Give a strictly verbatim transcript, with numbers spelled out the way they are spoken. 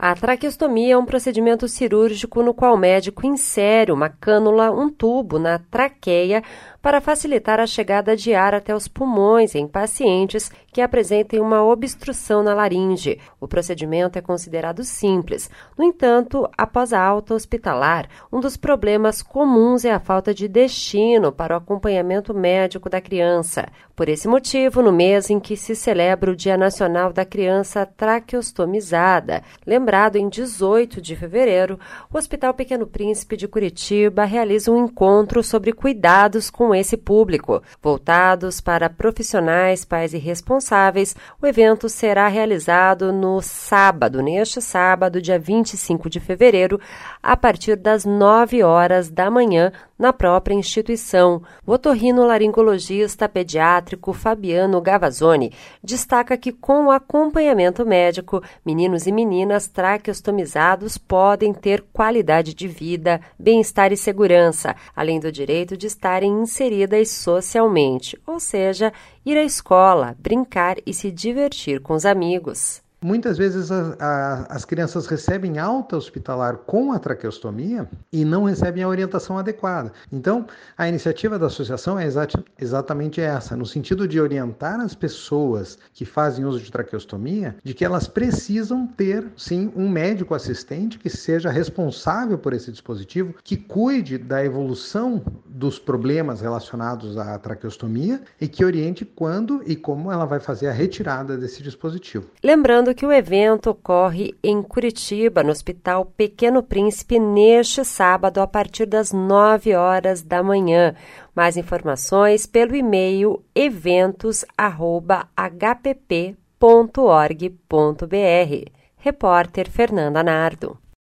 A traqueostomia é um procedimento cirúrgico no qual o médico insere uma cânula, um tubo na traqueia para facilitar a chegada de ar até os pulmões em pacientes que apresentem uma obstrução na laringe. O procedimento é considerado simples. No entanto, após a alta hospitalar, um dos problemas comuns é a falta de destino para o acompanhamento médico da criança. Por esse motivo, no mês em que se celebra o Dia Nacional da Criança Traqueostomizada, lembrado em dezoito de fevereiro, o Hospital Pequeno Príncipe de Curitiba realiza um encontro sobre cuidados com esse público. Voltados para profissionais, pais e responsáveis, o evento será realizado no sábado, neste sábado, dia vinte e cinco de fevereiro, a partir das nove horas da manhã, na própria instituição. O otorrinolaringologista pediátrico Fabiano Gavazzoni destaca que, com o acompanhamento médico, meninos e meninas traqueostomizados podem ter qualidade de vida, bem-estar e segurança, além do direito de estarem inseridas socialmente, ou seja, ir à escola, brincar e se divertir com os amigos. Muitas vezes a, a, as crianças recebem alta hospitalar com a traqueostomia e não recebem a orientação adequada. Então, a iniciativa da associação é exa- exatamente essa, no sentido de orientar as pessoas que fazem uso de traqueostomia, de que elas precisam ter, sim, um médico assistente que seja responsável por esse dispositivo, que cuide da evolução dos problemas relacionados à traqueostomia e que oriente quando e como ela vai fazer a retirada desse dispositivo. Lembrando que o evento ocorre em Curitiba, no Hospital Pequeno Príncipe, neste sábado, a partir das nove horas da manhã. Mais informações pelo e-mail eventos arroba h p p ponto org ponto b r. Repórter Fernanda Nardo.